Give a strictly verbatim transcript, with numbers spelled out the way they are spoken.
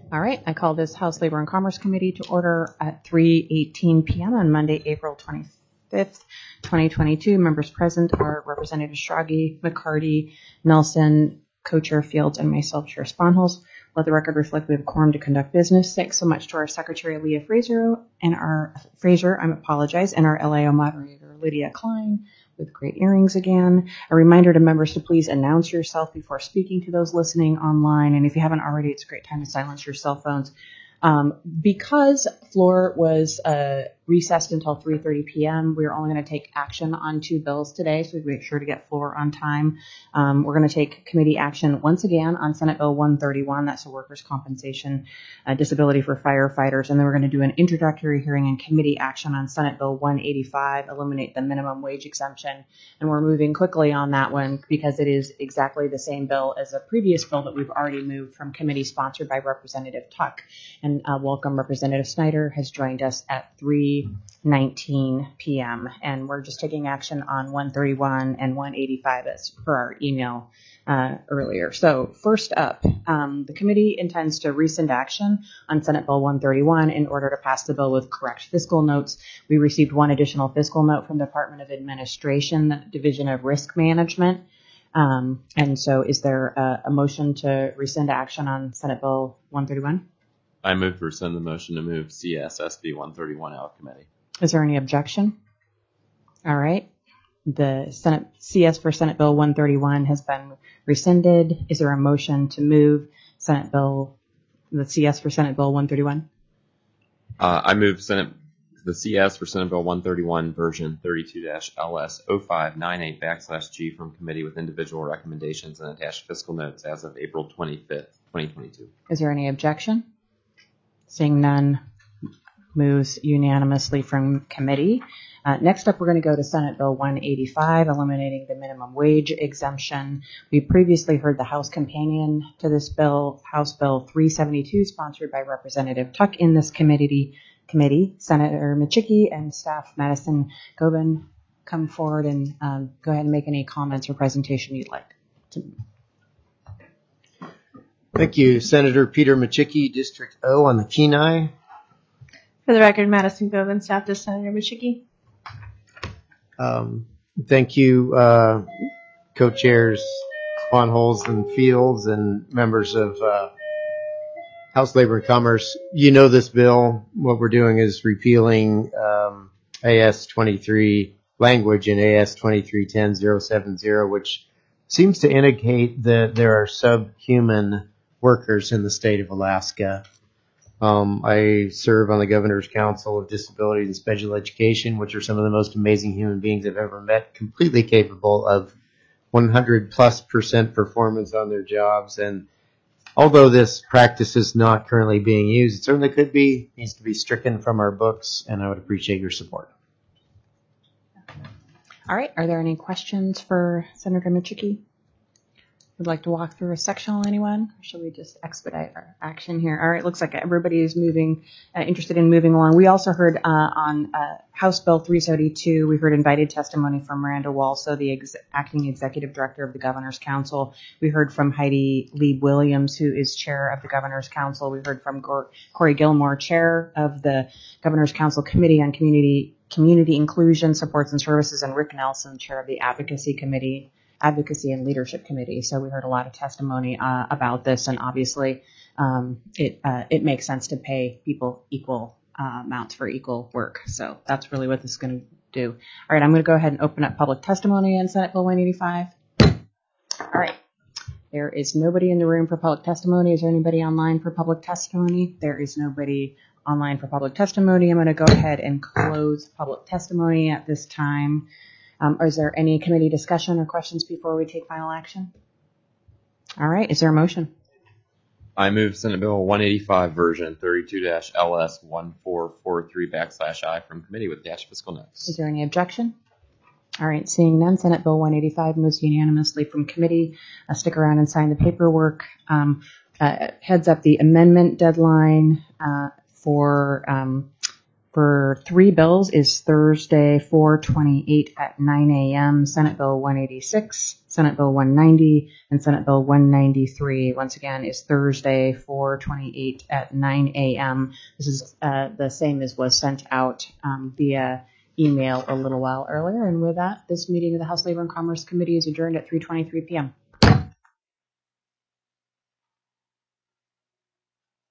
All right, I call this House Labor and Commerce Committee to order at three eighteen p.m. on Monday, April twenty-fifth, twenty twenty-two. Members present are Representative Stragi, McCarty, Nelson, Co-Chair Fields, and myself, Chair Sponholz. Let the record reflect we have a quorum to conduct business. Thanks so much to our Secretary, Leah Fraser, and our Fraser, I apologize, and our L A O moderator, Lydia Klein, with great earrings again. A reminder to members to please announce yourself before speaking to those listening online. And if you haven't already, it's a great time to silence your cell phones. Um, because floor was uh, recessed until three thirty p.m., we're only going to take action on two bills today, so we make sure to get floor on time. Um, we're going to take committee action once again on Senate Bill one thirty-one. That's the workers' compensation uh, disability for firefighters. And then we're going to do an introductory hearing and committee action on Senate Bill one eighty-five, eliminate the minimum wage exemption. And we're moving quickly on that one because it is exactly the same bill as a previous bill that we've already moved from committee sponsored by Representative Tuck. And And uh, welcome, Representative Snyder has joined us at three nineteen p.m. And we're just taking action on one thirty-one and one eighty-five as per our email uh, earlier. So first up, um, the committee intends to rescind action on Senate Bill one thirty-one in order to pass the bill with correct fiscal notes. We received one additional fiscal note from the Department of Administration, the Division of Risk Management. Um, and so is there a, a motion to rescind action on Senate Bill one thirty-one? I move to rescind the motion to move C S S B one thirty-one out of committee. Is there any objection? All right. The Senate C S for Senate Bill one thirty-one has been rescinded. Is there a motion to move Senate Bill, the C S for Senate Bill one thirty-one? Uh, I move Senate the C S for Senate Bill one thirty-one version thirty-two L S oh five ninety-eight backslash G from committee with individual recommendations and attached fiscal notes as of April twenty-fifth, twenty twenty-two. Is there any objection? Seeing none, moves unanimously from committee. Uh, next up, we're going to go to Senate Bill one eighty-five, eliminating the minimum wage exemption. We previously heard the House companion to this bill, House Bill three seventy-two, sponsored by Representative Tuck in this committee. Committee, Senator Michicki and staff Madison Gobin, come forward and um, go ahead and make any comments or presentation you'd like to. Thank you, Senator Peter Michicki, District O on the Kenai. For the record, Madison Gobin, staff to Senator Michicki. Um, thank you, uh, co-chairs Sponholz and Fields and members of uh, House Labor and Commerce. You know this bill. What we're doing is repealing um, A S twenty-three language in A S twenty-three ten oh seventy, which seems to indicate that there are subhuman workers in the state of Alaska. Um, I serve on the Governor's Council of Disabilities and Special Education, which are some of the most amazing human beings I've ever met, completely capable of one hundred plus percent performance on their jobs. And although this practice is not currently being used, it certainly could be, needs to be stricken from our books, and I would appreciate your support. All right. Are there any questions for Senator Michicki? Would like to walk through a sectional, anyone? Or should we just expedite our action here? All right. Looks like everybody is moving, uh, interested in moving along. We also heard uh, on uh, House Bill three seventy-two, we heard invited testimony from Miranda Walso, the ex- acting executive director of the Governor's Council. We heard from Heidi Lieb Williams, who is chair of the Governor's Council. We heard from Gor- Corey Gilmore, chair of the Governor's Council Committee on Community Community Inclusion, Supports and Services, and Rick Nelson, chair of the Advocacy Committee, Advocacy and Leadership Committee. So we heard a lot of testimony uh, about this, and obviously um, it uh, it makes sense to pay people equal uh, amounts for equal work. So that's really what this is going to do. All right, I'm going to go ahead and open up public testimony on Senate Bill one eighty-five. All right. There is nobody in the room for public testimony. Is there anybody online for public testimony? There is nobody online for public testimony. I'm going to go ahead and close public testimony at this time. Um, is there any committee discussion or questions before we take final action? All right. Is there a motion? I move Senate Bill one eighty-five version thirty-two L S one four four three backslash I from committee with attached fiscal notes. Is there any objection? All right. Seeing none, Senate Bill one eighty-five moves unanimously from committee. Uh, stick around and sign the paperwork. Um, uh, heads up the amendment deadline uh, for um, for three bills is Thursday, four twenty-eight at nine a.m., Senate Bill one eighty-six, Senate Bill one ninety, and Senate Bill one ninety-three. Once again, is Thursday, four twenty-eight at nine a.m. This is uh, the same as was sent out um, via email a little while earlier. And with that, this meeting of the House Labor and Commerce Committee is adjourned at three twenty-three p.m.